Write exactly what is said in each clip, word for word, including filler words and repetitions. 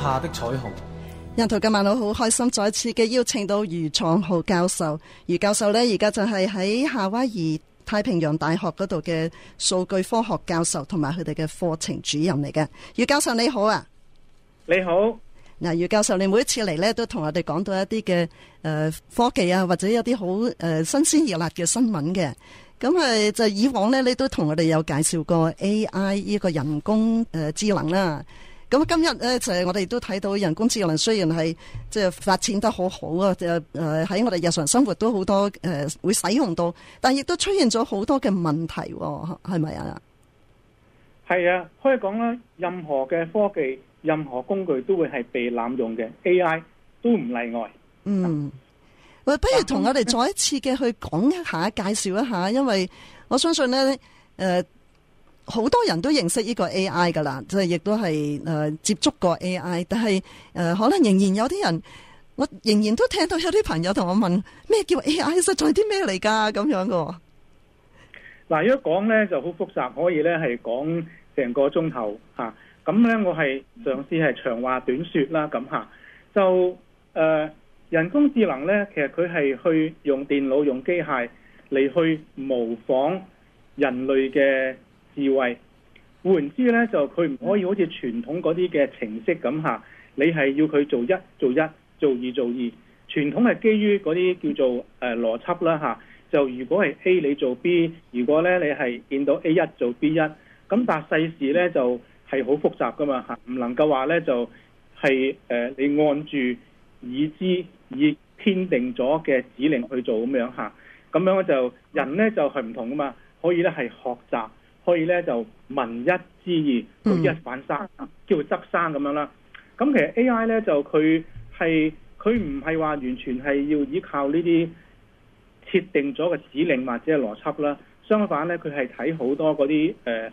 下的彩虹。 人圖今晚我好開心再次嘅邀請到余創浩教授。余教授呢，而家就係喺夏威夷太平洋大學嗰度嘅數據科學教授，同埋佢哋嘅課程主任嚟嘅。余教授你好啊。 你好。 嗱，余教授，你每一次嚟呢，都同我哋講到一啲嘅誒科技啊，或者有啲好誒新鮮熱辣嘅新聞嘅。咁誒就以往呢，你都同我哋有介紹過 A I 呢個人工誒智能啦。咁今日咧就係我哋都睇到人工智能雖然係即係發展得好好啊，就誒喺我哋日常生活都好多誒會使用到，但亦都出現咗好多嘅問題，係咪啊？ 係啊，可以講啦，任何嘅科技、任何工具都會係被濫用嘅 ，A I 都唔例外。 嗯，喂，不如同我哋再一次嘅去講一下、介紹一下，因為我相信咧誒。呃好多人都認識呢個 A I 噶啦，即係亦都係誒接觸過 A I， 但係誒、呃、可能仍然有啲人，我仍然都聽到有啲朋友同我問咩叫 A I， 實在啲咩嚟噶咁樣噶。 嗱，如果講咧就好複雜，可以咧係講成個鐘頭吓。咁、啊、咧我係嘗試係長話短說啦，咁吓就誒、呃、人工智能咧，其實佢係去用電腦、用機械嚟去模仿人類嘅智慧。換言之咧，就佢唔可以好似傳統嗰啲嘅程式咁吓，你係要佢做一做一，做二做二。傳統係基於嗰啲叫做誒邏輯啦吓，就如果係 A 你做 B， 如果咧你係見到 A 一做 B 一，咁但係世事咧就係好複雜噶嘛吓，唔能夠話咧就係誒你按住已知已編定咗嘅指令去做咁樣吓，咁樣就人咧就係唔同噶嘛，可以咧係學習。可以咧就聞一知二，舉一反三，叫執生咁樣啦。咁其實 A I 咧就佢係佢唔係話完全係要依靠呢啲設定咗嘅指令或者係邏輯啦。相反咧，佢係睇好多嗰啲誒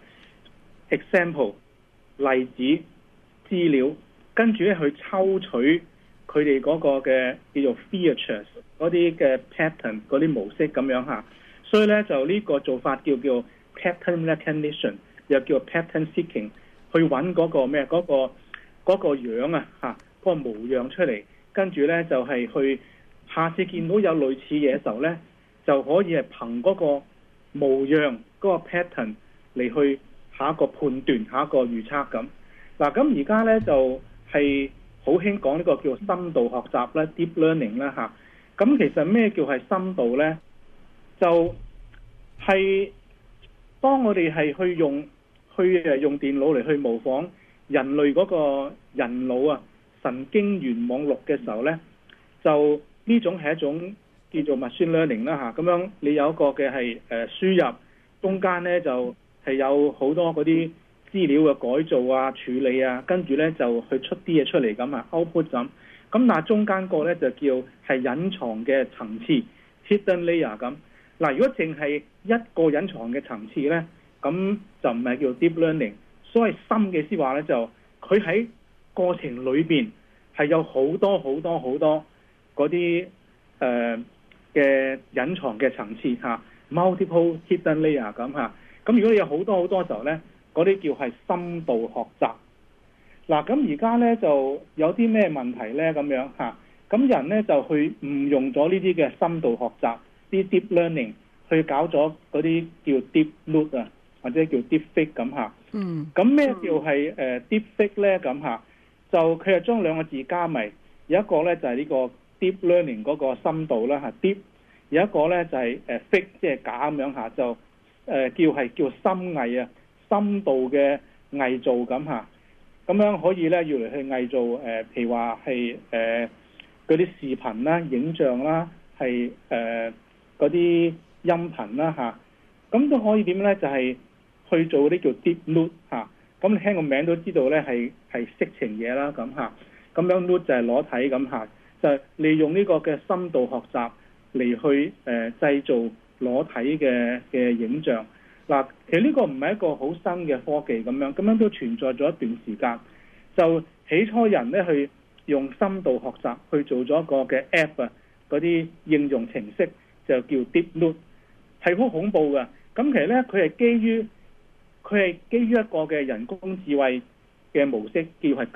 example 例子資料，跟住咧去抽取佢哋嗰個嘅叫做 features 嗰啲嘅 pattern 嗰啲模式咁樣嚇。所以咧就呢個做法叫叫。pattern recognition 又叫 pattern seeking， 去揾嗰個咩嗰、嗰個嗰、嗰個樣啊嚇，嗰、嗰個模樣出嚟，跟住咧就係、係、去下次見到有類似嘢嘅時候咧，就可以係憑嗰個模樣嗰、嗰個 pattern 嚟去下一個判斷，下一個預測咁。嗱咁而家咧就係好興講呢個叫深度學習啦 deep learning 啦嚇。咁其實咩叫係深度咧？就係、係。當我哋係去用去誒用電腦嚟去模仿人類嗰個人腦啊神經元網絡嘅時候咧，就呢種係一種叫做 machine learning 啦嚇。咁樣你有一個嘅係誒輸入，中間咧就係有好多嗰啲資料嘅改造啊、處理啊，跟住咧就去出啲嘢出嚟咁啊 output 咁。咁但係中間個咧就叫係隱藏嘅層次 hidden layer 咁。嗱，如果淨係一個隱藏嘅層次咧，咁就唔係叫 deep learning。所謂深嘅思話咧，就佢喺過程裏邊係有好多好多好多嗰啲誒嘅隱藏嘅層次嚇 multiple hidden layer 咁嚇。咁如果你有好多好多時候咧，嗰啲叫係深度學習。嗱，咁而家咧就有啲咩問題咧咁樣嚇？咁人咧就去誤用咗呢啲嘅深度學習。啲 deep learning 去搞咗嗰啲叫 deep loop 啊，或者叫 deep fake 咁嚇。嗯。咁咩叫係誒 deep fake 咧？咁嚇，就佢係將兩個字加埋，有一個咧就係呢個 deep learning 嗰個深度啦嚇 deep，有一個咧就係誒 fake 即係假咁樣嚇，就誒叫係叫深偽啊，深度嘅偽造咁嚇。咁樣可以咧要嚟去偽造誒，譬如話係誒嗰啲視頻啦、影像啦，係誒。呃嗰啲音頻啦嚇，咁都可以點咧？就係、是、去做啲叫 deep loop 嚇，咁你聽個名都知道咧係係色情嘢啦咁嚇，咁樣 loop 就係裸體咁嚇，就係、是、利用呢個嘅深度學習嚟去誒、呃、製造裸體嘅嘅影像。嗱，其實呢個唔係一個好新嘅科技咁樣，咁樣都存在咗一段時間。就起初人咧去用深度學習去做咗一個嘅 app 啊，嗰啲應用程式。就叫 deep loop， 係好恐怖嘅。咁其實咧，佢係基於佢係基於一個嘅人工智慧嘅模式，叫係 G A N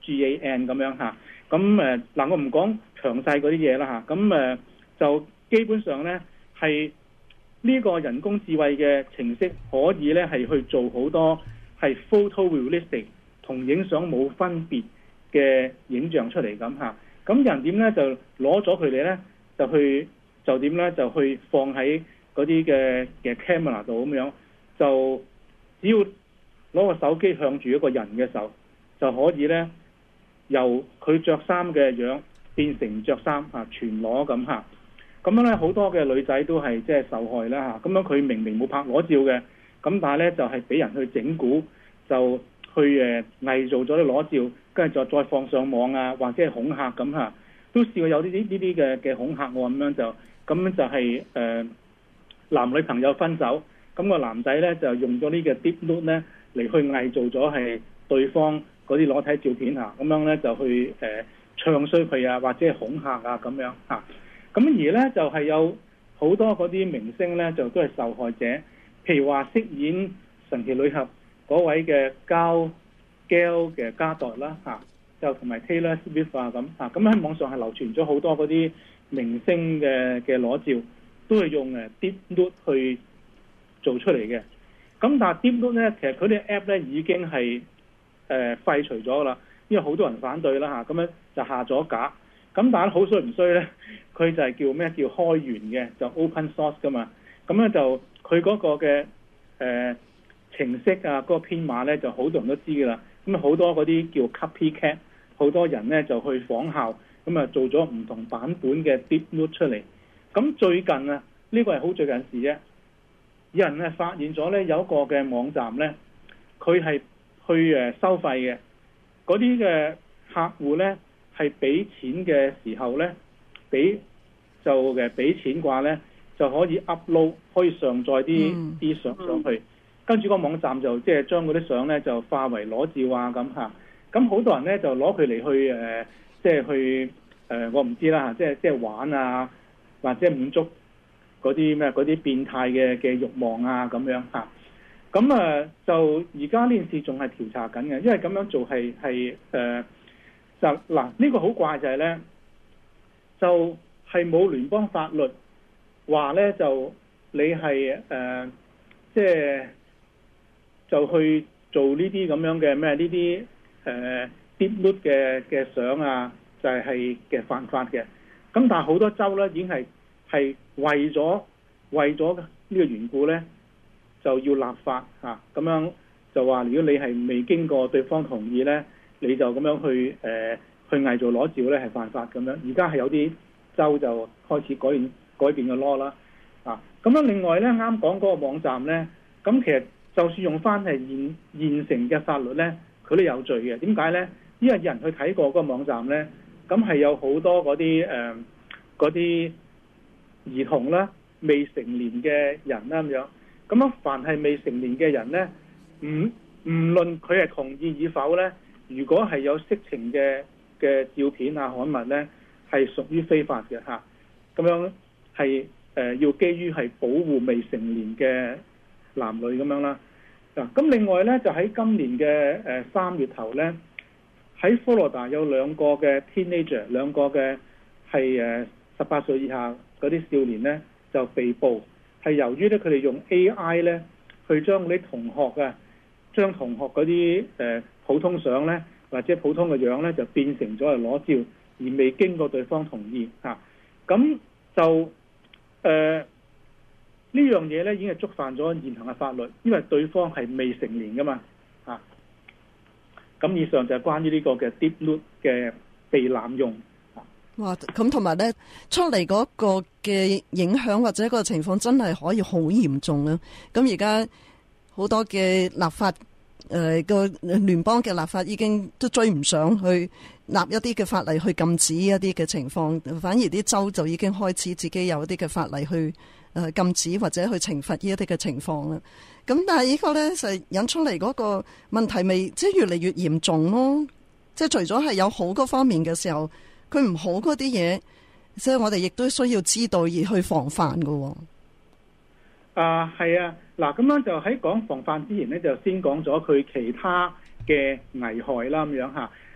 G A N 咁樣嚇。咁誒嗱，我唔講詳細嗰啲嘢啦嚇。咁誒就基本上咧係呢個人工智慧嘅程式可以咧係去做好多係 photorealistic 同影相冇分別嘅影像出嚟咁嚇。咁人點咧就攞咗佢哋咧就去就點咧就去放喺嗰啲嘅嘅 camera 度咁樣，就只要攞個手機向住一個人嘅時候，就可以咧由佢着衫嘅樣變成着衫嚇，全裸咁嚇。咁樣咧好多嘅女仔都係即係受害啦嚇。咁樣佢明明冇拍裸照嘅，咁但係咧就係俾人去整蠱，就去誒偽造咗啲裸照，跟住就再放上網啊，或者係恐嚇咁嚇。都試過有呢啲呢啲嘅嘅恐嚇我咁樣就咁樣就係、是、誒、呃、男女朋友分手，咁、個男仔咧就用咗呢個 Deep Note 咧嚟去偽造咗係對方嗰啲裸體照片嚇，咁樣咧就去誒、呃、唱衰佢啊，或者係恐嚇啊咁樣嚇。咁而咧就係、是、有好多嗰啲明星咧就都係受害者，譬如話飾演神奇女俠嗰位嘅 Gal Gal 嘅加代啦嚇。就同埋 Taylor Swift 啊咁啊，咁喺網上係流傳咗好多嗰啲明星嘅嘅裸照，都係用誒 Deep Note 去做出嚟嘅。咁但係 Deep Note 咧，其實佢哋 app 咧已經係誒、呃、廢除咗啦，因為好多人反對啦嚇，咁樣就下咗架。咁但係好衰唔衰咧？佢就係叫咩？叫開源嘅，就 open source 噶嘛。咁咧就佢嗰個嘅誒、呃、程式啊，嗰、嗰個編碼咧就好多人都知㗎啦。咁好多嗰啲叫 copycat， 好多人咧就去仿效，咁啊做咗唔同版本嘅 Deep Note 出嚟。咁最近啊，呢個係好最近事啫。有人咧發現咗咧有一個嘅網站咧，佢係去誒收費嘅。嗰啲嘅客戶咧係俾錢嘅時候咧，俾就嘅俾錢嘅話咧就可以 upload，可以上載啲啲相上去。跟住個網站就即係將嗰啲相咧就化為裸照啊咁嚇，咁好多人咧就攞佢嚟去誒，即係去誒、呃，我唔知啦嚇，即係即係玩啊，或者滿足嗰啲咩嗰啲變態嘅嘅慾望啊咁樣嚇。咁啊就而家呢件事仲係調查緊嘅，因為咁樣做係係誒就嗱呢、呢個好怪就係咧，就係冇聯邦法律話咧就你係誒、呃、即係。就去做呢啲咁樣嘅咩？呢啲誒 Deep Note 嘅嘅相啊，就係係嘅犯法嘅。咁但係好多州咧已經係係為咗為咗呢個緣故咧，就要立法嚇。咁、啊、樣就話，如果你係未經過對方同意咧，你就咁樣去誒、呃、去偽造裸照咧係犯法咁樣。而家係有啲州就開始改變改變嘅 law 啦。啊，咁樣另外咧啱講嗰個網站咧，咁其實。就算用翻係現現成嘅法律咧，佢都有罪嘅。點解咧？因為有人去睇過嗰個網站咧，咁係有好多嗰啲誒嗰啲兒童啦、未成年嘅人啦咁樣。咁樣凡係未成年嘅人咧，唔唔論佢係同意與否咧，如果係有色情嘅嘅照片啊、刊物咧，係屬於非法嘅嚇。咁樣係誒、呃、要基於係保護未成年嘅男女咁樣啦。嗱，咁另外咧就喺今年嘅誒三月頭咧，喺佛羅達有兩個嘅 teenager， 兩個嘅係誒十八歲以下嗰啲少年咧就被捕，係由於咧佢哋用 A I 咧去將嗰啲同學啊，將同學嗰啲誒普通相咧或者普通嘅樣咧就變成咗係裸照，而未經過對方同意嚇，咁就誒。呃呢樣嘢咧已經係觸犯咗現行嘅法律，因為對方係未成年噶嘛，啊，咁以上就係關於呢個嘅 Deep Note 嘅被濫用。 哇，咁同埋咧出嚟嗰個嘅影響或者個情況真係可以好嚴重啊！咁而家好多嘅立法，誒個聯邦嘅立法已經都追唔上去立一啲嘅法例去禁止一啲嘅情況，反而啲州就已經開始自己有一啲嘅法例去。誒禁止或者去懲罰呢一啲嘅情況啦，咁但係呢個咧就引出嚟嗰個問題，咪即係越嚟越嚴重咯。即係除咗係有好嗰方面嘅時候，佢唔好嗰啲嘢，即係我哋亦都需要知道而去防範㗎。 啊，係啊，嗱，咁樣就喺講防範之前咧，就先講咗佢其他嘅危害啦，咁樣嚇。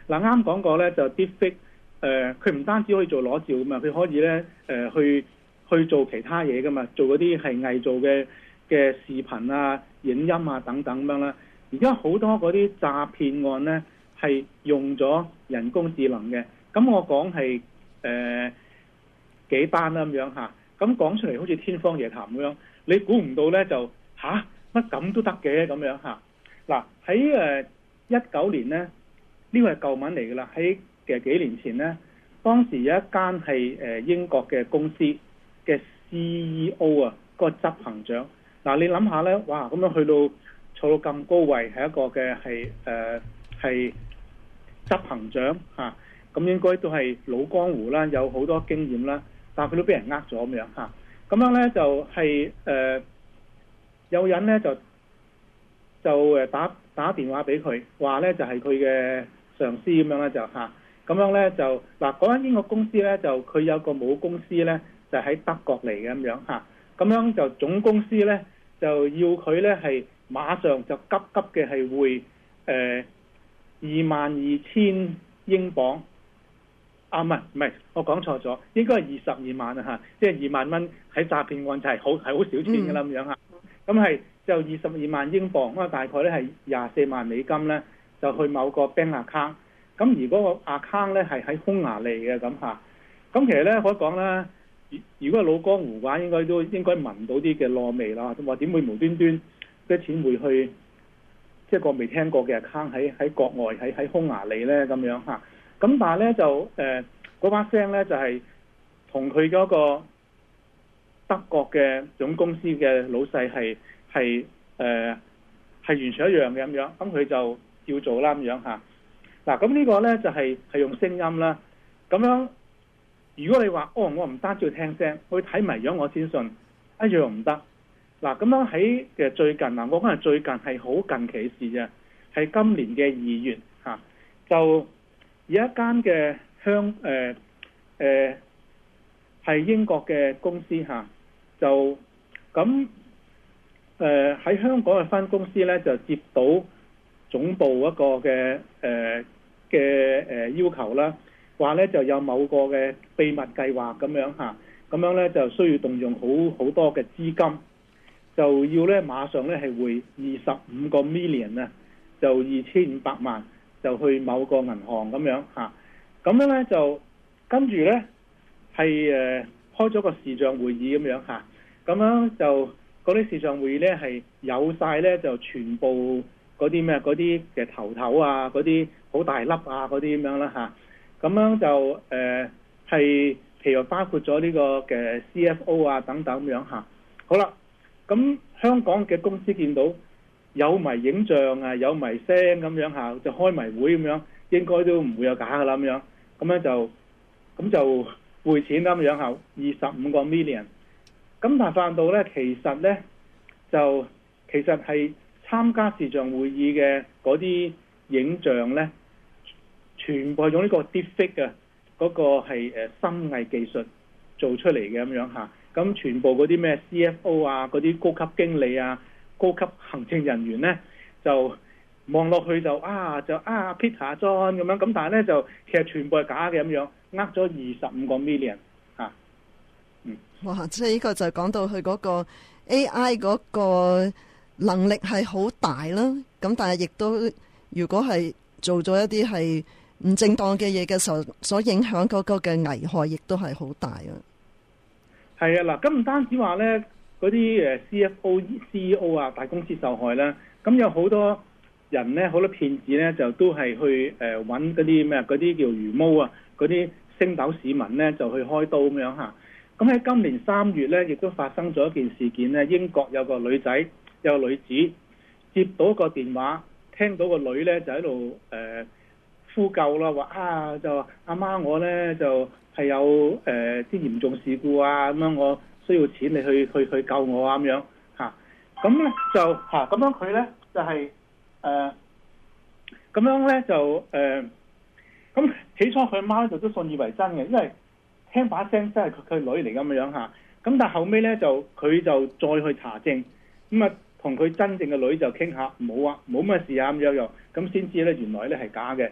嗱啱講過咧，就 deepfake 誒，佢唔單止可以做裸照噶嘛，佢可以咧誒、呃、去去做其他嘢噶嘛，做嗰啲係偽造嘅嘅視頻啊、影音啊等等咁樣啦。而家好多嗰啲詐騙案咧係用咗人工智能嘅，咁我講係誒幾單啦咁樣嚇，咁講出嚟好似天方夜譚咁樣，你估唔到咧就吓乜咁都得嘅咁樣嚇。嗱喺誒一九年咧，呢個係舊聞嚟㗎啦。喺嘅幾年前咧，當時有一間係誒英國嘅公司嘅 C E O 啊，嗰個執行長。嗱你諗下咧，哇咁樣去到坐到咁高位，係一個嘅係誒係執行長嚇，咁應該都係老江湖啦，有好多經驗啦，但係佢都俾人呃咗咁樣嚇。咁樣咧就係誒有人咧就就誒打打電話俾佢，話咧就係佢嘅上司咁樣咧就嚇，咁樣咧就嗱嗰間英國公司咧就佢有個母公司咧就喺德國嚟嘅咁樣嚇，咁樣就總公司咧就要佢咧係馬上就急急嘅係匯誒二萬二千英鎊。啊，唔係唔係，我講錯咗，應該係二十二萬啊嚇，即係二萬蚊喺詐騙案就係好係好少錢㗎啦咁樣嚇，咁係就二十二萬英鎊，咁啊大概咧係廿四萬美金咧，就去某個 bank account，咁而嗰個 account 咧係喺匈牙利嘅咁嚇，咁其實咧可以講啦，如果係老江湖嘅話，應該都應該聞到啲嘅燶味啦，話點會無端端啲錢會去即係個未聽過嘅 account 喺喺國外喺喺匈牙利咧咁樣嚇。咁但係咧就誒嗰把聲咧就係同佢嗰個德國嘅總公司嘅老細係係誒係完全一樣嘅咁樣，咁佢就照做啦咁樣嚇。嗱咁呢個咧就係係用聲音啦。咁樣如果你話哦，我唔單止要聽聲，我要睇埋樣我先信，一樣唔得。嗱咁樣喺嘅最近嗱，我講係最近係好近期嘅事啫，係今年嘅二月嚇就。有一間嘅香誒誒係英國嘅公司嚇，就咁誒喺香港嘅分公司咧，就接到總部一個嘅誒嘅誒要求啦，話咧就有某個嘅秘密計劃咁樣嚇，咁樣咧就需要動用好好多嘅資金，就要咧馬上咧係匯二十五個 million 啊，就二千五百萬。就去某個銀行咁樣嚇，咁樣咧就跟住咧係誒開咗個視像會議咁樣嚇，咁樣就嗰啲視像會議咧係有晒咧就全部嗰啲咩嗰啲嘅頭頭啊，嗰啲好大粒啊嗰啲咁樣啦嚇，咁樣就誒係、呃、譬如包括咗呢個嘅 C F O 啊等等咁樣嚇。好啦，咁香港嘅公司見到有埋影像啊，有埋聲咁樣嚇，就開埋會咁樣，應該都唔會有假噶啦咁樣，咁樣就咁就匯錢啦咁樣嚇，二十五個 million。咁但係發現到咧，其實咧就其實係參加視像會議嘅嗰啲影像咧，全部係用呢個 deepfake 嘅嗰個係誒深偽技術做出嚟嘅咁樣嚇。咁全部嗰啲咩 C F O 啊，嗰啲高級經理啊，高級行政人員咧就望落去就啊就啊 Peter John 咁樣，咁但係咧就其實全部係假嘅咁樣，呃咗二十五個 million 嚇。嗯， 哇！即係呢個就講到佢嗰個 A I 嗰個能力係好大啦。咁但係亦都如果係做咗一啲係唔正當嘅嘢嘅時候，所影響嗰個嘅危害亦都係好大啊。 係啊，嗱，咁唔單止話咧。嗰啲誒 C F O、C E O 啊，大公司受害啦。咁有好多人咧，好多騙子咧，就都係去誒揾嗰啲咩嗰啲叫魚毛啊，嗰啲星斗市民咧，就去開刀咁樣嚇。咁喺今年三月咧，亦都發生咗一件事件咧。英國有個女仔，有個女子接到個電話，聽到個女咧就喺度誒呼救啦，話啊就阿媽我咧就係有誒啲嚴重事故啊咁樣我。需要錢你去去去救我啊咁樣嚇，咁咧就嚇咁樣佢咧就係誒咁樣咧就誒咁起初佢媽就都信以為真嘅，因為聽把聲真係佢佢女嚟咁樣嚇，咁但係後尾咧就佢就再去查證，咁啊同佢真正嘅女就傾下冇啊冇乜事啊咁樣又咁先知咧原來咧係假嘅。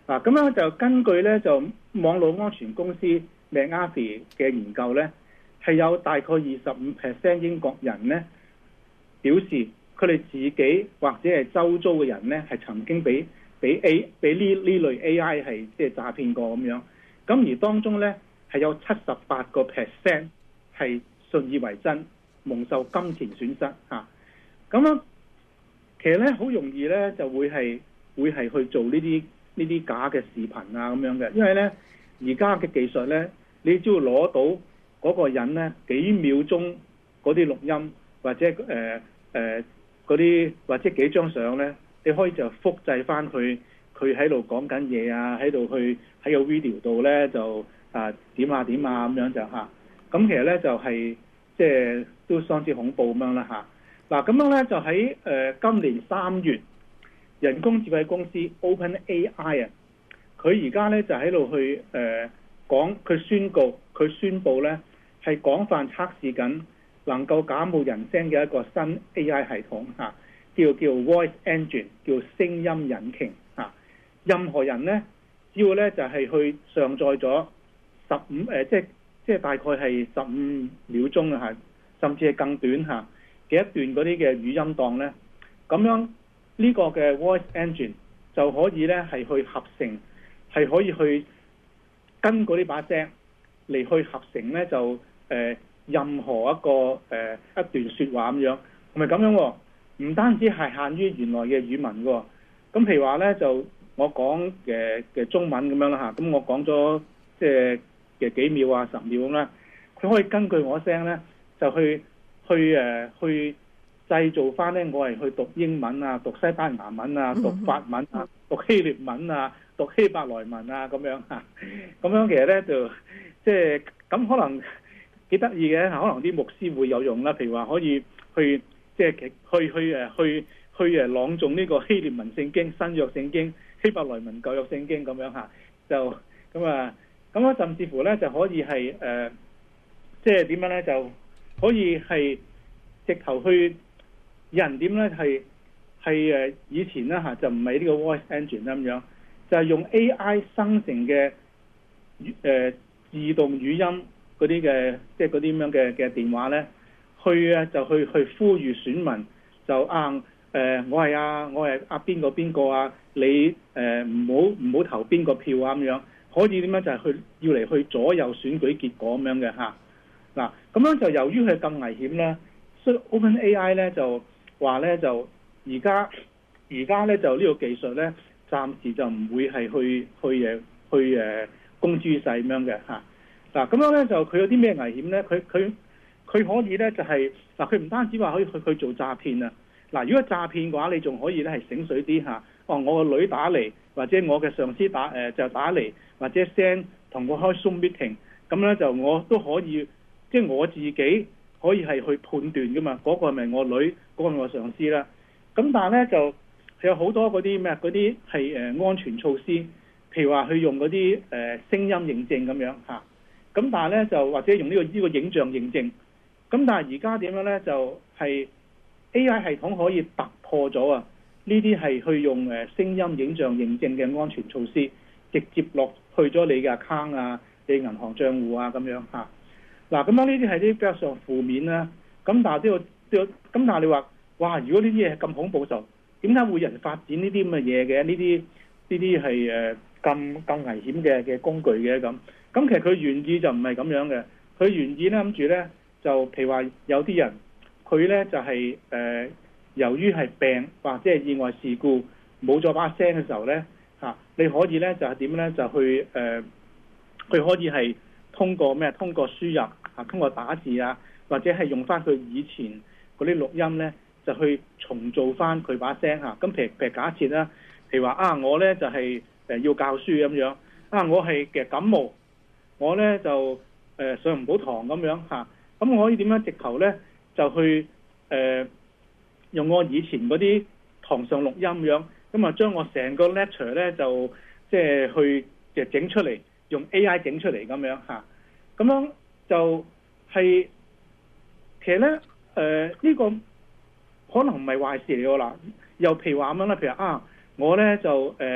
嗱，咁樣就根據咧就網絡安全公司 McAfee 嘅研究咧，係有大概二十五 percent 英國人咧表示佢哋自己或者係周遭嘅人咧係曾經俾俾 A 俾呢呢類 A I 係即係詐騙過咁樣。咁而當中咧係有七十八個 percent 係信以為真，蒙受金錢損失嚇。咁樣其實咧好容易咧就會係會係去做呢啲呢啲假嘅視頻啊咁樣嘅，因為咧而家嘅技術咧，你只要攞到嗰個人咧幾秒鐘嗰啲錄音或者誒誒嗰啲或者幾張相咧，你可以就複製翻佢佢喺度講緊嘢啊，喺度去喺個 video 度咧就啊點啊點啊咁樣就嚇。咁其實咧就係即係都相當之恐怖咁樣啦嚇。嗱咁樣咧就喺誒、呃、今年三月，人工智慧公司 OpenAI 啊，佢而家咧就喺度去誒、呃、講，佢宣告佢宣佈咧係廣泛測試緊能夠假冒人聲嘅一個新 A I 系統嚇、啊，叫叫 Voice Engine， 叫聲音引擎嚇、啊。任何人咧只要咧就係、是、去上載咗十五誒，即係即係大概係十五秒鐘啊，甚至係更短嚇。啊嘅一段嗰啲嘅語音檔咧，咁樣呢個嘅 Voice Engine 就可以咧係去合成，係可以去跟嗰啲把聲嚟去合成咧就誒、呃、任何一個誒、呃、一段説話咁樣，係咪咁樣、哦？唔單止係限於原來嘅語文喎、哦，咁譬如話咧就我講嘅嘅中文咁樣啦嚇，咁我講咗即係嘅幾秒啊十秒咁啦，佢可以根據我聲咧就去。去誒去製造翻咧，我係去讀英文啊，讀西班牙文啊，讀法文啊，讀希臘文啊，讀希伯來文啊咁樣嚇。咁樣其實咧就即係咁可能幾得意嘅，可能啲牧師會有用啦。譬如話可以去即係去去誒去去誒朗誦呢個希臘文聖經、新約聖經、希伯來文舊約聖經咁樣嚇。就咁啊，咁樣甚至乎咧就可以係誒即係點樣咧就。可以係直頭去有人點咧係係誒以前咧嚇就唔係呢個 voice engine 咁樣，就係、是、用 A I 生成嘅誒、呃、自動語音嗰啲嘅即係嗰啲咁樣嘅嘅電話咧，去啊就去去呼籲選民就啊誒、呃、我係啊我係啊邊個邊個啊你誒唔好唔好投邊個票啊咁樣，可以點樣就係去要嚟去左右選舉結果咁樣嘅嚇。嗱，咁樣就由於佢咁危險咧，所以 OpenAI 咧就話咧就而家而家咧就呢個技術咧暫時就唔會係去去誒去誒公諸於世咁樣嘅嚇。嗱，咁樣咧就佢有啲咩危險咧？佢佢佢可以咧就係嗱，佢唔單止話可以去去做詐騙啊。嗱，如果詐騙嘅話，你仲可以咧係醒水啲嚇。哦，我個女打嚟，或者我嘅上司打誒就打嚟，或者 send 同我開 Zoom meeting，咁咧就我都可以。即係我自己可以係去判斷噶嘛，嗰、那個係咪我女，嗰、那個係我上司啦。咁但係咧就有好多嗰啲咩嗰啲係誒安全措施，譬如話去用嗰啲誒聲音認證咁樣嚇。咁但係咧就或者用呢、這個呢、這個影像認證。咁但係而家點樣咧就係、是、A I 系統可以突破咗啊！呢啲係去用誒聲音影像認證嘅安全措施，直接落去咗你嘅 account 啊、你銀行帳戶啊咁樣嚇。嗱，咁樣呢啲係啲比較上負面啦。咁但係都要都要，咁但係你話，哇！如果呢啲嘢係咁恐怖就，點解會有人發展呢啲咁嘅嘢嘅？呢啲呢啲係誒咁咁危險嘅嘅工具嘅咁。咁其實佢原意就唔係咁樣嘅。佢原意咧諗住咧，就譬如話有啲人，佢咧就係、是、誒、呃、由於係病或者係意外事故冇咗把聲嘅時候咧，嚇、啊、你可以咧就係點咧就去誒，佢、呃、可以係通過咩？通過輸入。通過打字啊，或者係用翻佢以前嗰啲錄音咧，就去重做翻佢把聲嚇。咁譬如譬如假設啦，譬如話啊，我咧就係誒要教書咁樣啊，我係嘅感冒，我咧就誒、呃、上唔到堂咁樣嚇。咁我可以點樣直頭咧就去誒、呃、用我以前嗰啲堂上錄音咁樣，咁啊將我成個 lecture 咧就即係去嘅整出嚟，用 A I 整出嚟咁樣嚇。咁樣就係、是、其實咧，誒、呃、呢、這個可能唔係壞事嚟㗎啦。又譬如話咁樣啦，譬如啊，我咧就誒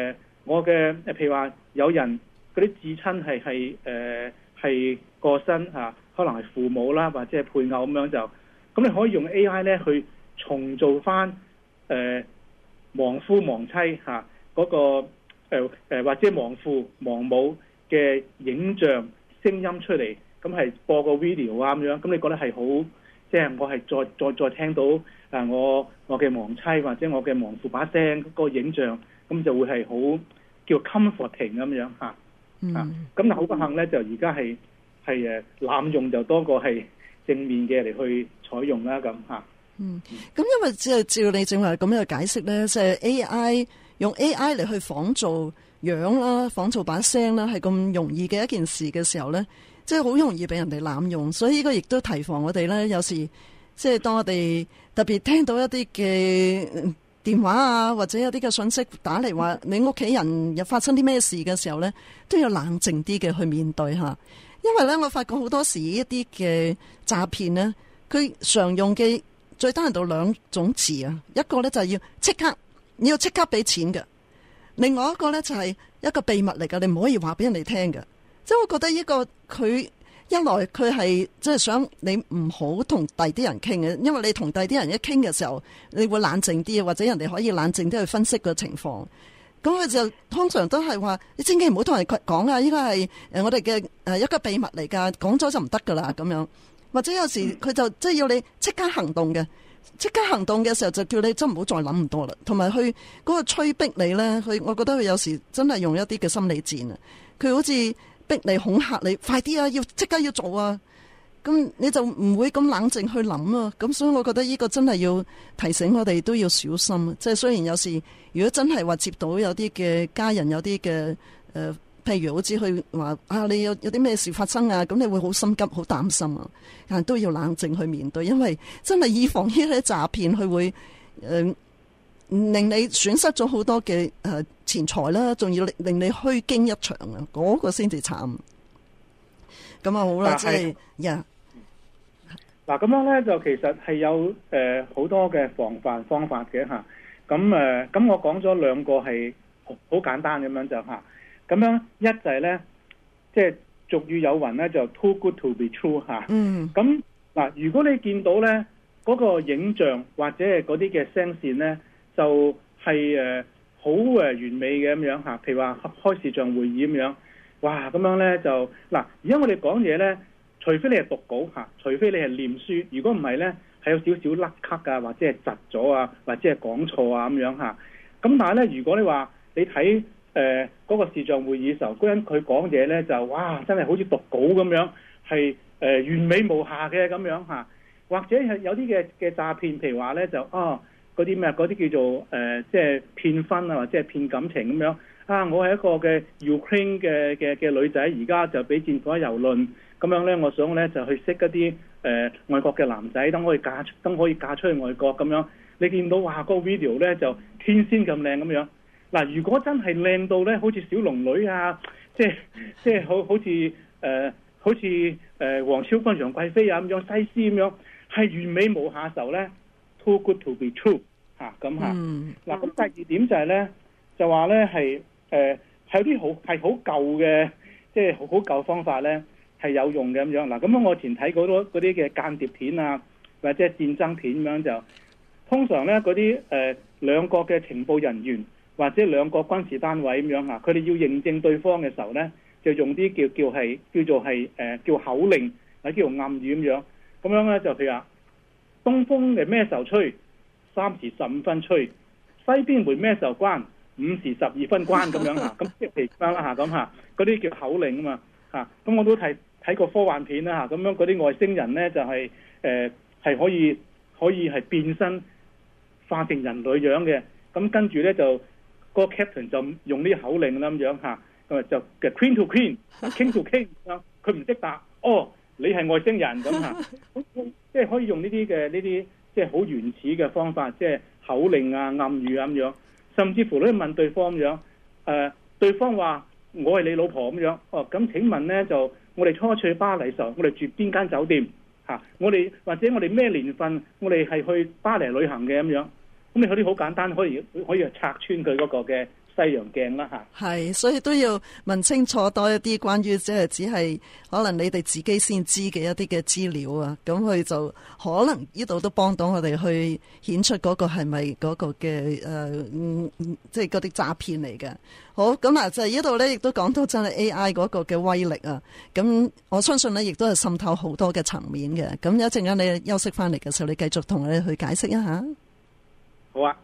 我嘅譬如話有人嗰啲至親係係誒係過身嚇、啊，可能係父母啦，或者係配偶咁樣就，咁你可以用 A I 咧去重做翻誒、呃、亡夫亡妻嚇嗰、啊那個誒、呃呃、或者亡父亡母嘅影像聲音出嚟，咁係播個 video 啊咁樣，咁你覺得係好？即係我係再再再聽到啊我我嘅亡妻或者我嘅亡父把聲嗰個影像，咁就會係好叫 comforting 咁樣嚇。 嗯、 啊，咁但好不幸咧，就而家係係誒濫用就多過係正面嘅嚟去採用啦咁嚇。 嗯，咁因為即係照你正話咁樣嘅解釋咧，即係 A I 用 A I 嚟去仿造樣啦、仿造把聲啦，係咁容易嘅一件事嘅時候咧。即係好容易俾人哋濫用，所以呢個亦都提防我哋咧。有時即係當我哋特別聽到一啲嘅電話啊，或者有啲嘅信息打嚟話你屋企人又發生啲咩事嘅時候咧，都要冷靜啲嘅去面對吓。因為咧，我發覺好多時一啲嘅詐騙咧，佢常用嘅最低限度兩種字啊，一個咧就係要即刻，你要即刻俾錢嘅；另外一個咧就係一個秘密嚟噶，你唔可以話俾人哋聽嘅。即係我覺得呢個佢一來佢係即係想你唔好同第啲人傾嘅，因為你同第啲人一傾嘅時候，你會冷靜啲，或者人哋可以冷靜啲去分析個情況。咁佢就通常都係話你千祈唔好同人講啊，呢個係誒我哋嘅誒一個秘密嚟噶，講咗就唔得噶啦咁樣。或者有時佢就即係要你即刻行動嘅，即刻行動嘅時候就叫你真唔好再諗咁多啦。同埋去嗰個催逼你咧，佢我覺得佢有時真係用一啲嘅心理戰啊，佢好似逼你恐嚇你，快啲啊！要即刻要做啊！咁你就唔會咁冷靜去諗啊！咁所以我覺得呢個真係要提醒我哋都要小心。即係雖然有時如果真係話接到有啲嘅家人有啲嘅誒，譬如好似佢話啊，你有有啲咩事發生啊，咁你會好心急、好擔心啊。但係都要冷靜去面對，因為真係以防呢啲詐騙，佢會誒。呃令你損失咗好多嘅誒錢財啦，仲要令你虛驚一場啊！嗰個先至慘。咁啊好啦，即係呀。 嗱咁樣咧，就其實係有誒好多嘅防範方法嘅嚇。咁誒咁我講咗兩個係好簡單咁樣就嚇。咁樣一就係咧，即係俗語有云咧，就 too good to be true 嚇。嗯。咁嗱，如果你見到咧嗰個影像或者係嗰啲嘅聲線咧，就係誒好誒完美嘅咁樣嚇，譬如話開視像會議咁樣，哇咁樣咧就嗱，而家我哋講嘢咧，除非你係讀稿嚇，除非你係念書，如果唔係咧，係有少少甩咳啊，或者係窒咗啊，或者係講錯啊咁樣嚇。咁但係咧，如果你話你睇誒嗰個視像會議嘅時候，嗰人佢講嘢咧就哇，真係好似讀稿咁樣，係誒、呃、完美無瑕嘅咁樣嚇。或者係有啲嘅嘅詐騙，譬如話咧就啊。嗰啲咩？嗰啲叫做誒、呃，即係騙婚啊，或者係騙感情咁樣啊！我係一個嘅 Ukraine 嘅嘅嘅女仔，而家就俾戰火蹂躪咁樣咧，我想咧就去識一啲誒、呃、外國嘅男仔，等可以嫁，等可以嫁出去外國咁樣。你見到哇，嗰個 video 咧就天仙咁靚咁樣。嗱，如果真係靚到咧，好似小龍女啊，即係即係好好似誒、呃，好似誒、呃、黃超君、楊貴妃啊咁樣，西施咁樣，係完美無瑕時候咧。Too good to be true 嚇咁嚇。嗱咁第二點就係咧，就話咧係誒係有啲好係好舊嘅，即係好好舊方法咧係有用嘅咁樣。嗱咁樣我前睇嗰多嗰啲嘅間諜片啊，或者戰爭片咁樣就通常咧嗰啲誒兩國嘅情報人員或者兩個軍事單位咁樣嚇，佢哋要認證對方嘅時候咧，就用啲叫叫係叫做係誒、呃、叫口令或者叫做暗語咁樣。咁樣咧就譬如話。東風係咩時候吹？三時十五分吹。西邊門咩時候關？五時十二分關咁樣嚇。咁即係譬如咁啦嚇，咁嚇嗰啲叫口令啊嘛嚇。咁我都睇睇過科幻片啦嚇。咁樣嗰啲外星人咧就係誒係可以可以係變身化成人類樣嘅。咁跟住咧就個 captain 就用呢啲口令啦咁樣嚇。咁啊就嘅 queen to queen，king to king 啊，佢唔識答哦。你係外星人咁嚇，即係可以用呢啲嘅呢啲即係好原始嘅方法，即係口令啊、暗語啊咁樣，甚至乎咧問對方咁樣，誒、呃、對方話我係你老婆咁樣，哦咁請問咧就我哋初去巴黎時候，我哋住邊間酒店嚇、啊？我哋或者我哋咩年份，我哋係去巴黎旅行嘅咁樣，咁你嗰啲好簡單，可以可以拆穿佢嗰個嘅西洋鏡啦嚇。 係，所以都要問清楚多一啲關於即係只係可能你哋自己先知嘅一啲嘅資料啊，咁佢就可能呢度都幫到我哋去顯出嗰個係咪嗰個嘅誒、呃嗯，即係嗰啲詐騙嚟嘅。好，咁啊就係呢度咧，亦都講到真係 A I 嗰個嘅威力啊。咁我相信咧，亦都係滲透好多嘅層面嘅。咁有一陣間你休息翻嚟嘅時候，你繼續同我哋去解釋一下。 好啊。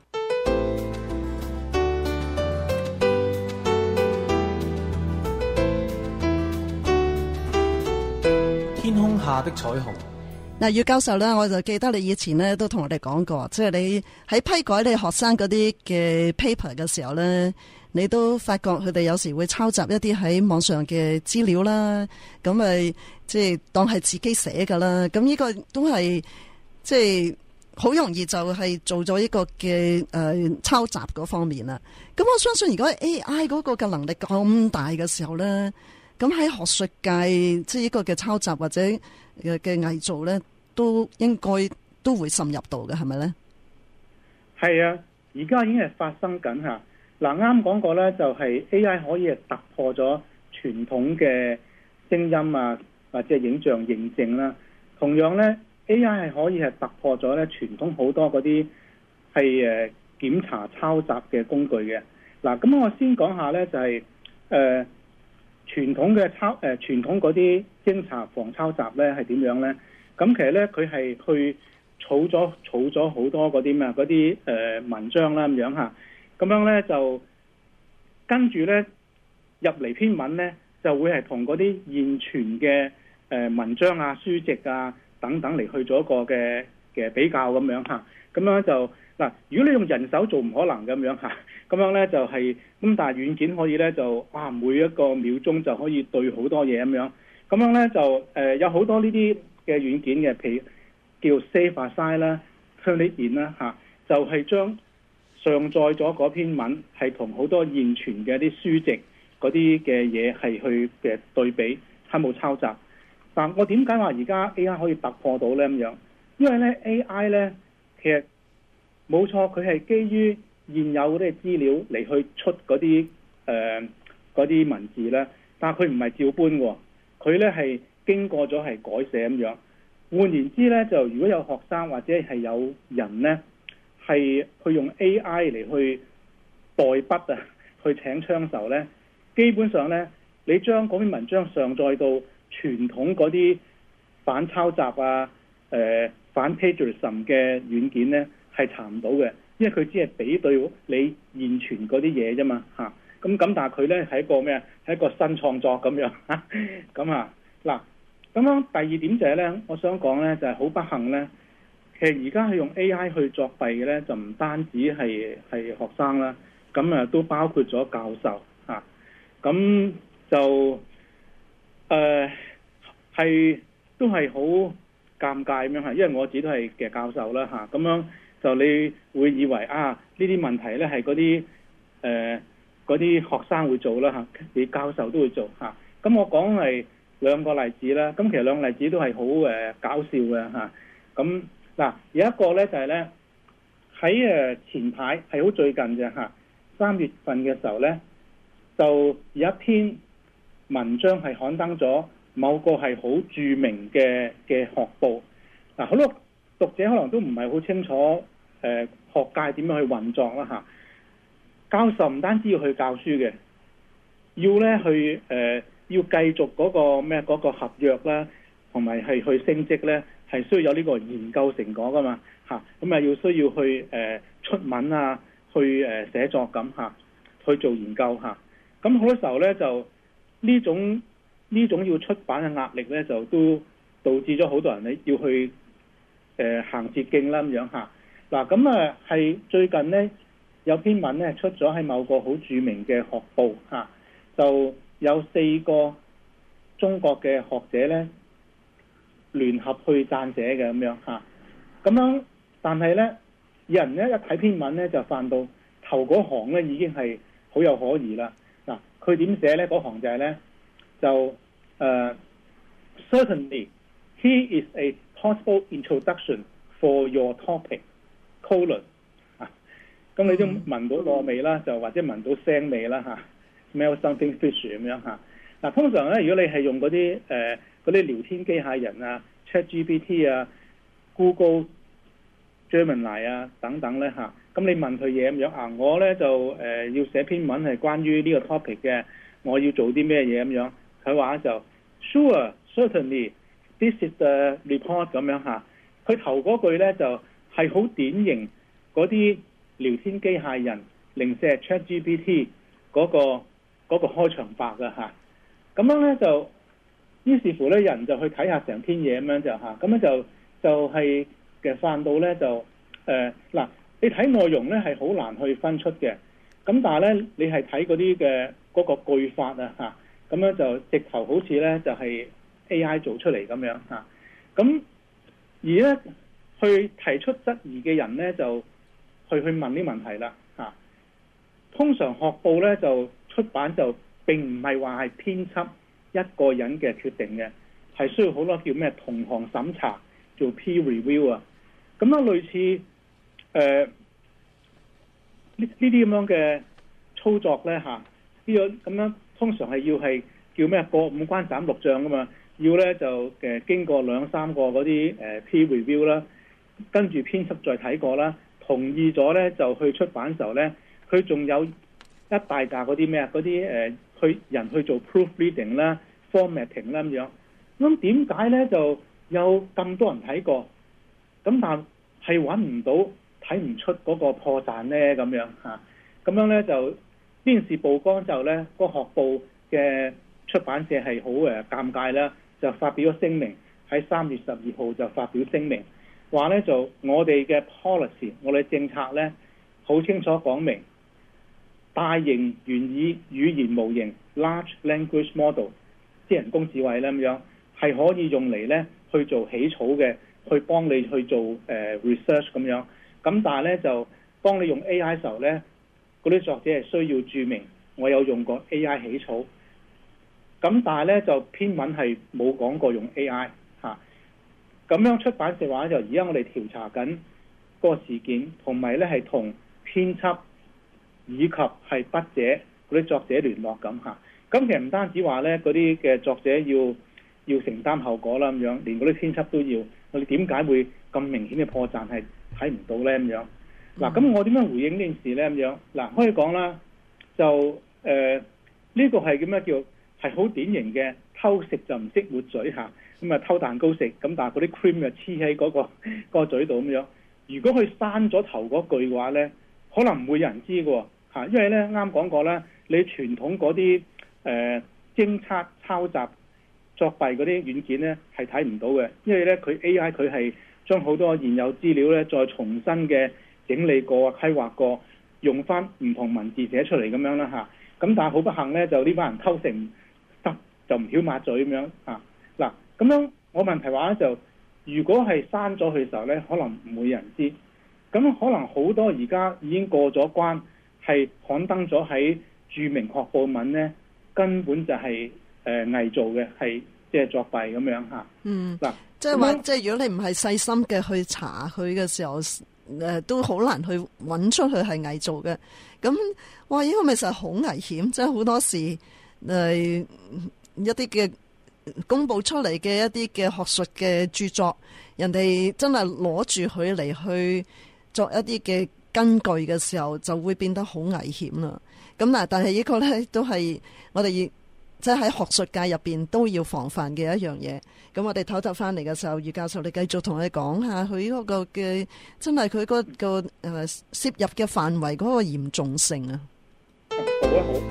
天空下的彩虹。 嗱，余教授咧，我就記得你以前咧都同我哋講過，即係你喺批改你學生嗰啲嘅 paper 嘅時候咧，你都發覺佢哋有時會抄襲一啲喺網上嘅資料啦，咁咪即係當係自己寫噶啦，咁呢個都係即係好容易就係做咗一個嘅誒、呃、抄襲嗰方面啦。咁我相信如果 A I 嗰個嘅能力咁大嘅時候咧，咁喺學術界即係一個嘅抄襲或者嘅嘅偽造咧，都應該都會滲入到嘅，係咪咧？係啊，而家已經係發生緊嚇。嗱，啱講過咧，就係 A I 可以係突破咗傳統嘅聲音啊，或者影像認證啦。同樣咧 ，A I 係可以係突破咗咧傳統好多嗰啲係誒檢查抄襲嘅工具嘅。嗱，咁我先講下咧，就係、是、誒。呃傳統嘅抄誒、呃、傳統嗰啲偵查防抄襲咧係點樣咧？咁其實咧佢係去儲咗儲咗好多嗰啲咩嗰啲誒文章啦咁樣嚇，咁樣咧就跟住咧入嚟篇文咧就會係同嗰啲現存嘅誒、呃、文章啊書籍啊等等嚟去做一個嘅嘅比較咁樣嚇，咁樣就嗱，如果你用人手做唔可能咁樣嚇。咁樣咧就係、是、咁，但係軟件可以咧就啊每一個秒鐘就可以對好多嘢咁樣，咁樣咧就誒、呃、有好多呢啲嘅軟件嘅，譬如叫 Save Aside 啦、Turnitin 啦嚇，就係、是、將上載咗嗰篇文係同好多現存嘅啲書籍嗰啲嘅嘢係去嘅對比，係冇抄襲。但我點解話而家 A I 可以突破到咧咁樣？因為咧 A I 咧其實冇錯，佢係基於現有嗰啲資料嚟去出嗰啲誒嗰啲文字咧，但係佢唔係照搬喎，佢咧係經過咗係改寫咁樣。換言之咧，就如果有學生或者係有人咧，係去用 A I 嚟去代筆啊，去請槍手咧，基本上咧，你將嗰篇文章上載到傳統嗰啲反抄襲啊、誒、呃、反 plagiarism 嘅軟件咧，係查唔到嘅。因為佢只係比對你現存嗰啲嘢啫嘛嚇，咁咁但係佢咧係一個咩啊？係一個新創作咁樣嚇，咁啊嗱，咁樣第二點就係咧，我想講咧就係好不幸咧，其實而家係用 A I 去作弊嘅咧，就唔單止係係學生啦，咁啊都包括咗教授嚇，咁就誒係、呃、都係好尷尬咁樣嚇，因為我自己都係嘅教授啦嚇，咁樣。就你會以為啊，呢啲問題咧係嗰啲誒嗰啲學生會做啦嚇，你教授都會做嚇。咁、啊、我講係兩個例子啦。咁其實兩個例子都係好誒搞笑嘅嚇。咁、啊、嗱有一個咧就係咧喺誒前排係好最近嘅嚇，三月份嘅時候咧就有一篇文章係刊登咗某個係好著名嘅嘅學報。嗱、啊、好多讀者可能都唔係好清楚誒、呃、學界點樣去運作啦嚇。教授唔單止要去教書嘅，要咧去誒、呃、要繼續嗰個咩嗰個合約啦，同埋係去升職咧，係需要有呢個研究成果噶嘛嚇。咁啊要需要去誒、呃、出文啊，去誒寫作咁嚇，去做研究嚇。咁好多時候咧就呢種呢種要出版嘅壓力咧，就都導致咗好多人咧要去。誒、呃、行捷徑啦咁樣嚇，嗱咁啊係最近呢，有篇文咧出咗喺某個好著名嘅學報嚇、啊，就有四個中國嘅學者咧聯合去撰寫嘅咁樣嚇，咁、啊、樣但係咧有人咧一睇篇文咧就犯到頭嗰行咧已經係好有可疑啦。嗱佢點寫咧？嗰行就係咧就誒、uh, certainly he is a possible introduction for your topic colon 啊， 咁你都聞到燶味啦，就或者聞到腥味啦嚇 ，smell something fishy 咁樣嚇。嗱，通常咧，如果你係用嗰啲誒嗰啲聊天機械人啊 ，ChatGPT 啊、Google Gemini 啊等等咧嚇，咁你問佢嘢咁樣啊，我咧就誒、呃、要寫篇文係關於呢個 topic 嘅，我要做啲咩嘢咁樣，佢話就 Sure, certainly, this is the report 咁樣嚇。佢頭嗰句咧就係、是、好典型嗰啲聊天機械人，零舍 ChatGPT 嗰、那個嗰、那個開場白嘅嚇。咁樣咧就於是乎咧，人就去睇下成篇嘢咁樣就嚇，咁樣就就係嘅翻到咧就誒嗱、呃，你睇內容咧係好難去分出嘅，咁但係咧你係睇嗰啲嘅嗰個句法啊嚇，咁樣就直頭好似咧就係 A I 做出嚟咁樣嚇，咁而咧去提出質疑嘅人咧就去去問啲問題啦嚇。通常學報咧就出版就並唔係話係編輯一個人嘅決定嘅，係需要好多叫咩同行審查，做 peer review 啊。咁樣類似誒呢呢啲咁樣嘅操作咧嚇，呢個咁樣通常係要係叫咩過五關斬六將噶嘛，要咧就誒經過兩三個嗰啲誒 peer review 啦，跟住編輯再睇過啦，同意咗咧就去出版時候咧，佢仲有一大架嗰啲咩啊嗰啲誒。去人去做 proofreading 啦、formatting 啦咁樣，咁點解咧就有咁多人睇過，咁但係揾唔到睇唔出嗰個破綻咧咁樣嚇，咁樣咧就呢件事曝光之後咧，個學報嘅出版社係好誒尷尬啦，就發表咗聲明，喺三月十二號就發表聲明，話咧就我哋嘅 policy， 我哋政策咧好清楚講明。大型語言語言模型 （large language model） 即人工智慧咧咁樣，係可以用嚟咧去做起草嘅，去幫你去做誒、呃、research 咁樣。咁但係咧就當你用 A I 時候咧，嗰啲作者係需要注明我有用過 A I 起草。咁但係咧就篇文係冇講過用 A I 嚇、啊。咁樣出版社話就而家我哋調查緊嗰個事件，同埋咧係同編輯。以及係筆者嗰啲作者聯絡咁嚇，咁其實唔單止話咧，嗰啲嘅作者要要承擔後果啦咁樣，連嗰啲編輯都要。我哋點解會咁明顯嘅破綻係睇唔到咧咁樣？嗱，咁我點樣回應呢件事咧咁樣？嗱，可以講啦，就誒呢、呃這個係叫咩叫係好典型嘅偷食就唔識抹嘴嚇，咁啊偷蛋糕食，咁但係嗰啲 cream 就黐喺嗰個、嗰個嘴度咁樣。如果佢刪咗頭嗰句嘅話咧，可能唔會有人知嘅喎。嚇，因為咧啱講過啦，你傳統嗰啲誒偵測、抄襲、作弊嗰啲軟件咧係睇唔到嘅，因為咧佢 A I 佢係將好多現有資料咧再重新嘅整理過、規劃過，用翻唔同文字寫出嚟咁樣啦嚇。咁但係好不幸咧，就呢班人偷食唔得，就唔曉抹嘴咁樣嚇。嗱，咁樣我問題話咧就，如果係刪咗佢嘅時候咧，可能唔會有人知。咁可能好多而家已經過咗關。係刊登咗喺著名學報文咧，根本就係、是、誒、呃、偽造嘅，係即係作弊咁樣嚇。嗯，嗱， 即係話，即係如果你唔係細心嘅去查佢嘅時候，誒、呃、都好難去揾出佢係偽造嘅。咁哇，呢個咪就係好危險，即係好多時誒、呃、一啲嘅公佈出嚟嘅一啲嘅學術嘅著作，人哋真係攞住佢嚟去作一啲嘅根據嘅時候，就會變得好危險啦。咁嗱，但係呢個咧都係我哋即係喺學術界入邊都要防範嘅一樣嘢。咁我哋唞唞翻嚟嘅時候，余教授你繼續同我哋講下佢嗰個嘅真係佢嗰個誒涉入嘅範圍嗰個嚴重性啊。 好啊，好。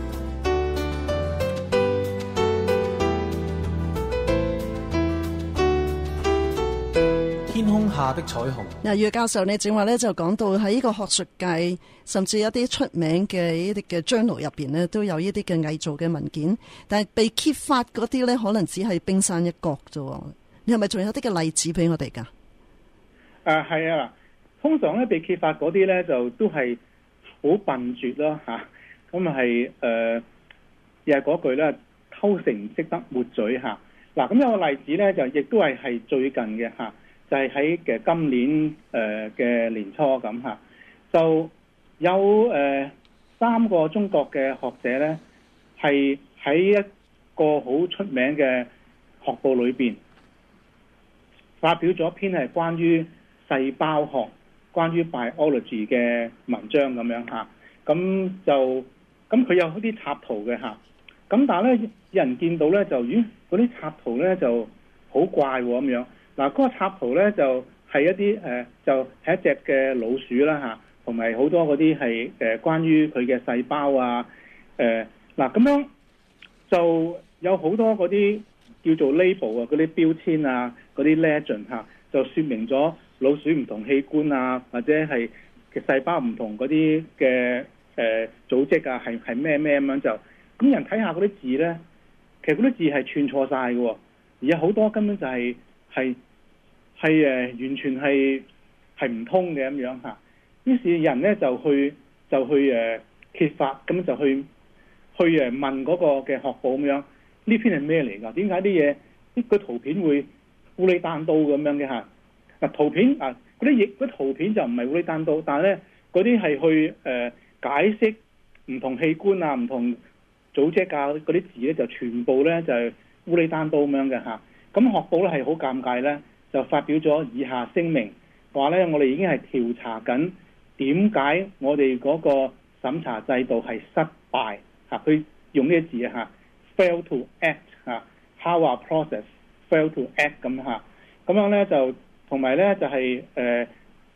天空下的彩虹。 嗱，余教授你正話咧就講到喺呢個學術界，甚至一啲出名嘅呢啲嘅 journal 入邊咧，都有呢啲嘅偽造嘅文件，但係被揭發嗰啲咧，可能只係冰山一角啫。你係咪仲有啲嘅例子俾我哋噶？誒、 啊，係啊，通常咧被揭發嗰啲咧就都係好笨拙啦吓，咁啊係誒，又係嗰句咧，偷食唔識得抹嘴吓。嗱、啊，咁有個例子咧，就亦都係係最近嘅吓。就係喺嘅今年誒嘅年初咁嚇，就有誒、呃、三個中國嘅學者咧，係喺一個好出名嘅學報裏邊發表咗一篇係關於細胞學、關於 biology 嘅文章咁樣嚇。咁就咁佢有啲插圖嘅嚇。咁但係咧，有人見到咧就咦嗰啲插圖咧就好怪喎咁樣。嗱，嗰個插圖咧就係一啲誒、呃，就係一隻嘅老鼠啦嚇，同埋好多嗰啲係誒關於佢嘅細胞啊誒嗱咁樣就有好多嗰啲叫做 label 啊，嗰啲標籤啊，嗰啲 legend 嚇，就説明咗老鼠唔同器官啊，或者係嘅細胞唔同嗰啲嘅誒組織啊，係係咩咩咁樣就咁人睇下嗰啲字咧，其實嗰啲字係串錯晒嘅喎，而有好多根本就係、是、係。係誒、呃，完全係係唔通嘅咁樣嚇。於是人咧就去就去誒、呃、揭發，咁就去去誒問嗰個嘅學報咁樣，呢篇係咩嚟㗎？點解啲嘢啲個圖片會烏里單刀咁樣嘅嚇？嗱、啊、圖片啊，嗰啲亦嗰圖片就唔係烏里單刀，但係咧嗰啲係去誒、呃、解釋唔同器官啊、唔同組織啊嗰啲字咧，就全部咧就係、是、烏里單刀咁樣嘅嚇。咁、啊、學報咧係好尷尬咧。就發表咗以下聲明，話咧我哋已經係調查緊點解我哋嗰個審查制度係失敗嚇，佢用呢個字啊嚇 ，fail to act 嚇 ，how our process fail to act 咁嚇，咁樣咧就同埋咧就係、是、誒、呃、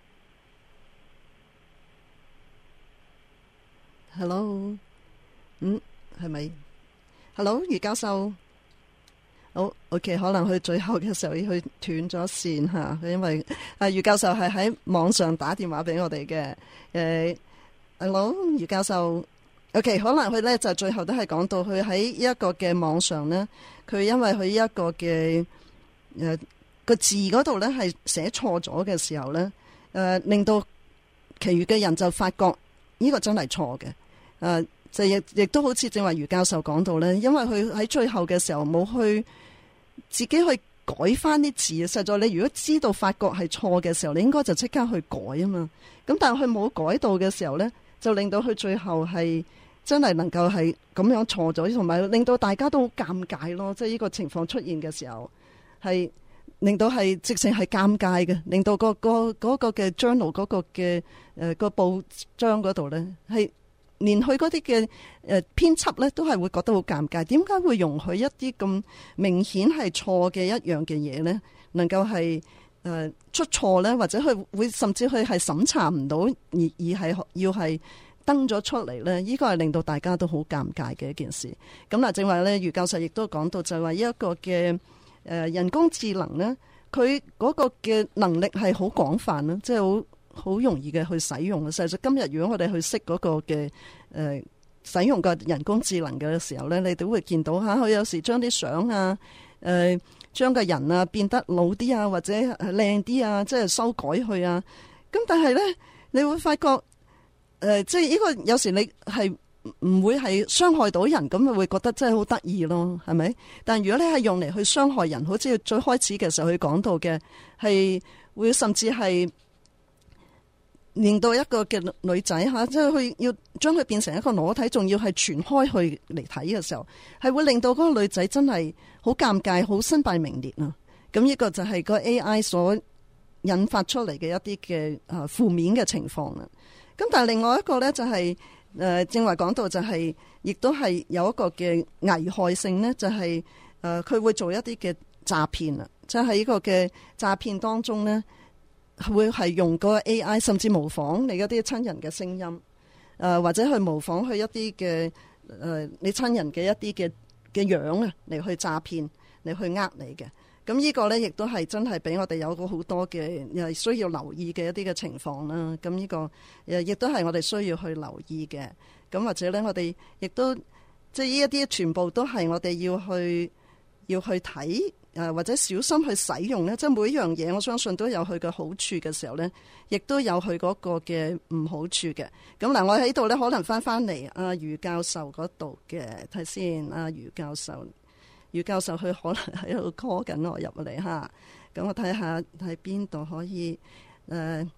，hello， 嗯，係咪 ？hello， 余教授。好 OK， 可能佢最後嘅時候要去斷咗線嚇，因為啊余教授係喺網上打電話俾我哋嘅。誒 ，hello， 余教授 ，OK， 可能佢咧就最後都係講到佢喺一個嘅網上咧，佢因為佢一個嘅誒個字嗰度咧係寫錯咗嘅時候咧，誒、呃、令到其餘嘅人就發覺呢個真係錯嘅，誒、呃、就亦亦都好似正話余教授講到咧，因為佢喺最後嘅時候冇去自己去改翻啲字，實在你如果知道發覺係錯嘅時候，你應該就即刻去改啊嘛。咁但係佢冇改到嘅時候呢，就令到佢最後係真係能夠係咁樣錯咗，同埋令到大家都好尷尬咯。即係呢個情況出現嘅時候，係令到係直情係尷尬嘅，令到、嗰個、嗰個嗰、嗰個嘅 journal 嗰個嘅誒個報章嗰度呢係。連佢嗰啲嘅誒編輯咧，都係會覺得好尷尬。點解會容許一啲咁明顯係錯嘅一樣嘅嘢咧，能夠係誒、呃、出錯咧，或者佢會甚至佢係審查唔到，而而係要係登咗出嚟咧？呢個係令到大家都好尷尬嘅一件事。咁嗱，正話咧，余教授亦都講到就係話呢一個嘅誒、呃、人工智能咧，佢嗰個嘅能力係好廣泛啦，即係好。好容易嘅去使用嘅，實際今日如果我哋去識嗰個嘅誒、呃、使用個人工智能嘅時候咧，你都會見到嚇，佢、啊、有時將啲相啊，誒、呃、將個人啊變得老啲啊，或者靚啲啊，即係修改佢啊。咁但係咧，你會發覺誒、呃，即係呢個有時你係唔會係傷害到人，咁咪會覺得真係好得意咯，係咪？但係如果你係用嚟去傷害人，好似最開始嘅時候佢講到嘅，係會甚至係。令到一個嘅女仔嚇，即係佢要將佢變成一個裸體，仲要係傳開去嚟睇嘅時候，係會令到嗰個女仔真係好尷尬、好身敗名裂啊！咁呢個就係個 A I 所引發出嚟嘅一啲嘅啊負面嘅情況啦。咁但係另外一個咧就係、是、誒正話講到就係、是，亦都係有一個嘅危害性咧，就係誒佢會做一啲嘅詐騙啊！即係喺呢個嘅詐騙當中咧。會係用嗰個 A I， 甚至模仿你嗰啲親人嘅聲音，誒、呃、或者去模仿佢一啲嘅誒你親人嘅一啲嘅嘅樣啊，嚟去詐騙，嚟去呃你嘅。咁呢個咧亦都係真係俾我哋有個好多嘅又係需要留意嘅一啲嘅情況啦。咁呢個誒亦都係我哋需要去留意嘅。咁或者咧，我哋亦都即係呢一啲全部都係我哋要去要去睇。誒或者小心去使用咧，即係每一樣嘢，我相信都有佢嘅好處嘅時候咧，亦都有佢嗰個嘅唔好處嘅。咁嗱，我喺度咧，可能翻翻嚟阿余教授嗰度嘅睇先。阿余教授，余教授佢可能喺度 call 緊我入嚟嚇。咁我睇下喺邊度可以誒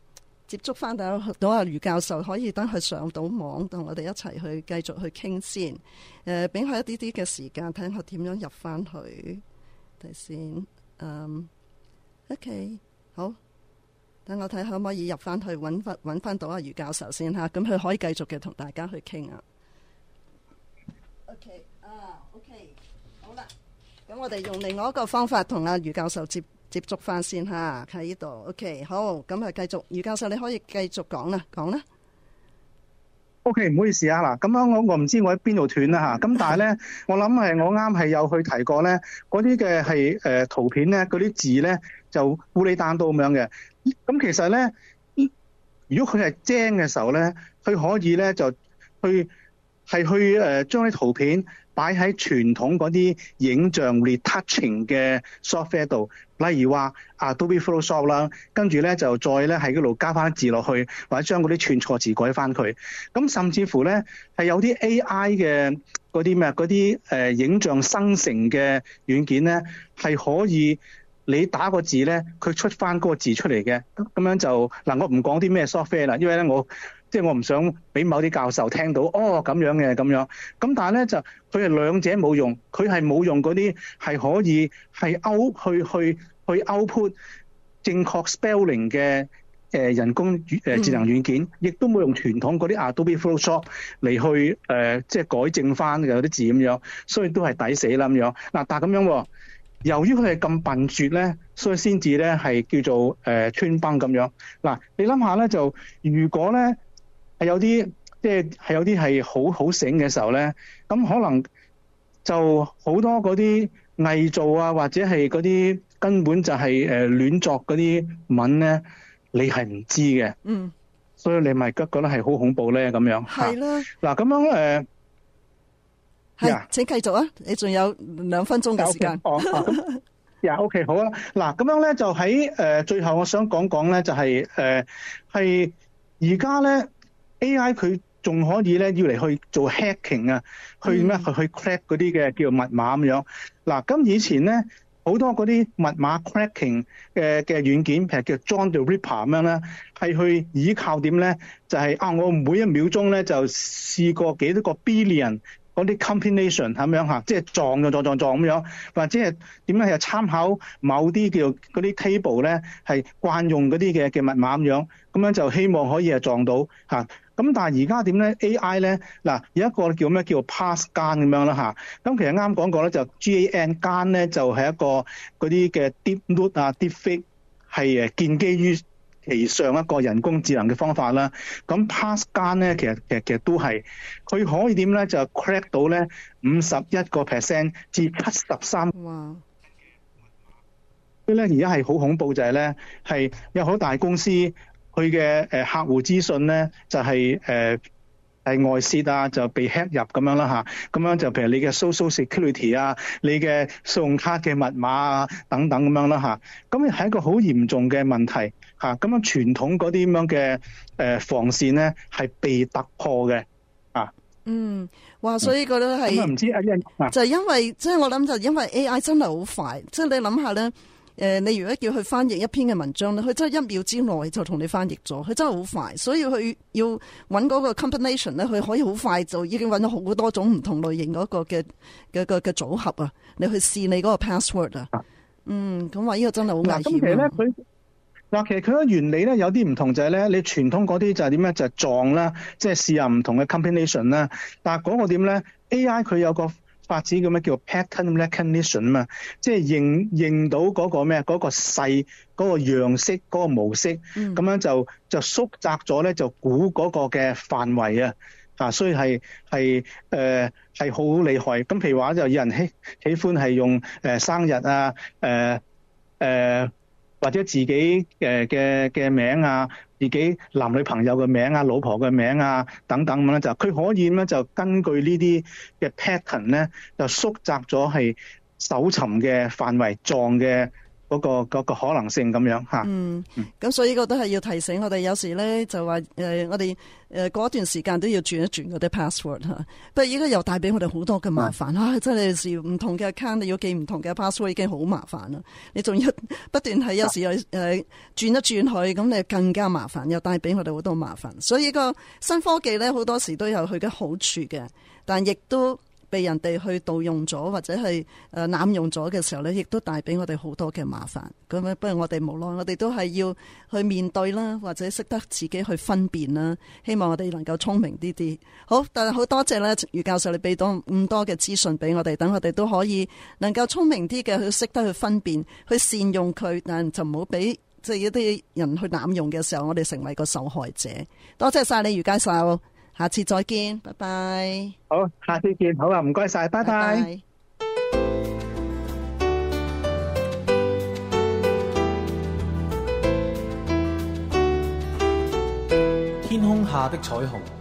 接觸翻到到阿余教授，可以等佢上到網，同我哋一齊去繼續去傾先。誒、呃，俾佢一啲啲嘅時間，睇下點樣入翻去。睇先，嗯 ，OK，好。等我睇下可唔可以入翻去揾翻揾翻到阿余教授先嚇，咁佢可以繼續嘅同大家去傾啊。OK，啊 ，OK，好啦，咁我哋用另外一個方法同阿余教授接接觸翻先嚇，喺呢度。OK，好，咁啊繼續，余教授你可以繼續講啦，講啦。 OK， 唔好意思啊，嗱，咁樣我我唔知我喺邊度斷啦嚇，咁但係咧，我諗係我啱係有去提過咧，嗰啲嘅係誒圖片咧，嗰啲字咧就烏哩單刀咁樣嘅。咁其實咧，如果佢係精嘅時候咧，佢可以咧就去係去誒將啲圖片擺喺傳統嗰啲影像 retouching 嘅 software 度，例如話 Adobe Photoshop 啦，跟住咧就再咧喺嗰度加翻字落去，或者將嗰啲串錯字改翻佢。咁甚至乎咧係有啲 A I 嘅嗰啲咩嗰啲誒影像生成嘅軟件咧，係可以你打個字咧，佢出翻嗰個字出嚟嘅。咁樣就嗱，我唔講啲咩 software 啦，因為咧我。即係我唔想俾某啲教授聽到，哦咁樣嘅咁樣，咁但係咧就佢係兩者冇用，佢係冇用嗰啲係可以係 out 去去去 output 正確 spelling 嘅誒人工誒智能軟件，亦都冇用傳統嗰啲 Adobe Photoshop 嚟去誒即係改正翻嘅嗰啲字咁樣，所以都係抵死啦咁樣。嗱，但係咁樣喎。由於佢係咁笨拙咧，所以先至咧係叫做誒穿崩咁樣。嗱，你諗下咧，就如果咧係有啲即係係有啲係好好醒嘅時候咧，咁可能就好多嗰啲偽造啊，或者係嗰啲根本就係誒亂作嗰啲文咧，你係唔知嘅。嗯，所以你咪覺得係好恐怖咧咁樣。係啦。嗱咁樣誒。呃係，yeah. 請繼續啊！你仲有兩分鐘嘅時間。 哦，咁，呀，OK， 好啊。嗱，咁樣咧就喺誒、呃、最後，我想講講咧就係誒係而家咧 A I 佢仲可以咧要嚟去做 hacking 啊，去咩去、嗯、去 crack 嗰啲嘅叫密碼咁樣。嗱，咁以前咧好多嗰啲密碼 cracking 嘅嘅軟件，譬如叫 John the Ripper 咁樣咧，係去依靠點咧？就係、是、啊，我每一秒鐘咧就試過幾多個 billion。嗰啲 combination 咁樣嚇，即係撞撞撞撞撞咁樣，或者係點樣係參考某啲叫嗰啲 table 咧，係慣用嗰啲嘅嘅密碼咁樣，咁樣就希望可以係撞到嚇。咁但係而家點咧 ？A I 咧嗱有一個叫咩叫 PassGAN 咁樣啦嚇。咁其實啱講過咧就 G A N 間咧就係一個嗰啲嘅 deep note 啊 deepfake 係誒建基於其上一個人工智能嘅方法啦，咁 PassGAN 咧，其實其實其實都係佢可以點咧，就 crack 到咧五十一個 percent 至七十三。哇！所以咧，而家係好恐怖就係咧，係有好大公司佢嘅誒客戶資訊咧，就係誒係外泄啊，就被 hack 入咁樣啦嚇。咁樣就譬如你嘅 social security 啊，你嘅信用卡嘅密碼啊等等咁樣啦嚇。咁係一個好嚴重嘅問題。嚇咁樣傳統嗰啲咁樣嘅誒防線咧係被突破嘅啊。 嗯，哇！所以覺得係咁啊唔知啊，因就係因為即係、就是、我諗就因為 A I 真係好快，即、就、係、是、你諗下咧誒，你如果叫佢翻譯一篇嘅文章咧，佢真係一秒之內就同你翻譯咗，佢真係好快。所以佢要揾嗰個 combination 咧，佢可以好快就已經揾到好多種唔同類型嗰個嘅嘅嘅嘅組合啊，你去試你嗰個 password 啊。嗯，咁話呢個真係好危險啊。咁其實咧佢。 嗱，其實佢嘅原理咧有啲唔同，就係咧，你傳統嗰啲就係點咧，就係撞啦，即係試下唔同嘅 combination 啦。但係嗰個點咧 ，A I 佢有個法子叫咩叫 pattern recognition 啊嘛，即係認認到嗰個咩嗰個勢嗰個樣式嗰個模式，咁、嗯、樣就就縮窄咗咧，就估嗰個嘅範圍啊，啊，所以係係誒係好厲害。咁譬如話就有人喜喜歡係用誒生日啊，誒、呃、誒。呃或者自己誒嘅嘅名啊，自己男女朋友嘅名啊，老婆嘅名啊，等等咁咧，就佢可以咧就根據呢啲嘅 pattern 咧，就縮窄咗係搜尋嘅範圍，撞嘅嗰、那個嗰、那個可能性咁樣嚇。 嗯，咁所以呢個都係要提醒我哋，有時咧就話誒、呃，我哋誒過一段時間都要轉一轉嗰啲 password 嚇。不過依家又帶俾我哋好多嘅麻煩嚇、啊，真係有時唔同嘅 account 你要記唔同嘅 password 已經好麻煩啦。你仲要不斷係有時又誒、呃、轉一轉去，咁你更加麻煩，又帶俾我哋好多麻煩。所以呢個新科技咧好多時都有佢嘅好處嘅，但亦都被人哋去盜用咗或者係誒濫用咗嘅時候咧，亦都帶俾我哋好多嘅麻煩。咁不過我哋無奈，我哋都係要去面對啦，或者識得自己去分辨啦。希望我哋能夠聰明啲啲。好，但係好多謝咧，余教授你俾到咁多嘅資訊俾我哋，等我哋都可以能夠聰明啲嘅去識得去分辨，去善用佢，但就唔好俾即係一啲人去濫用嘅時候，我哋成為個受害者。多謝晒你，余教授。下次再見，拜拜。 好，下次見，好啊，唔該晒，拜拜。拜拜。 天空下的彩虹。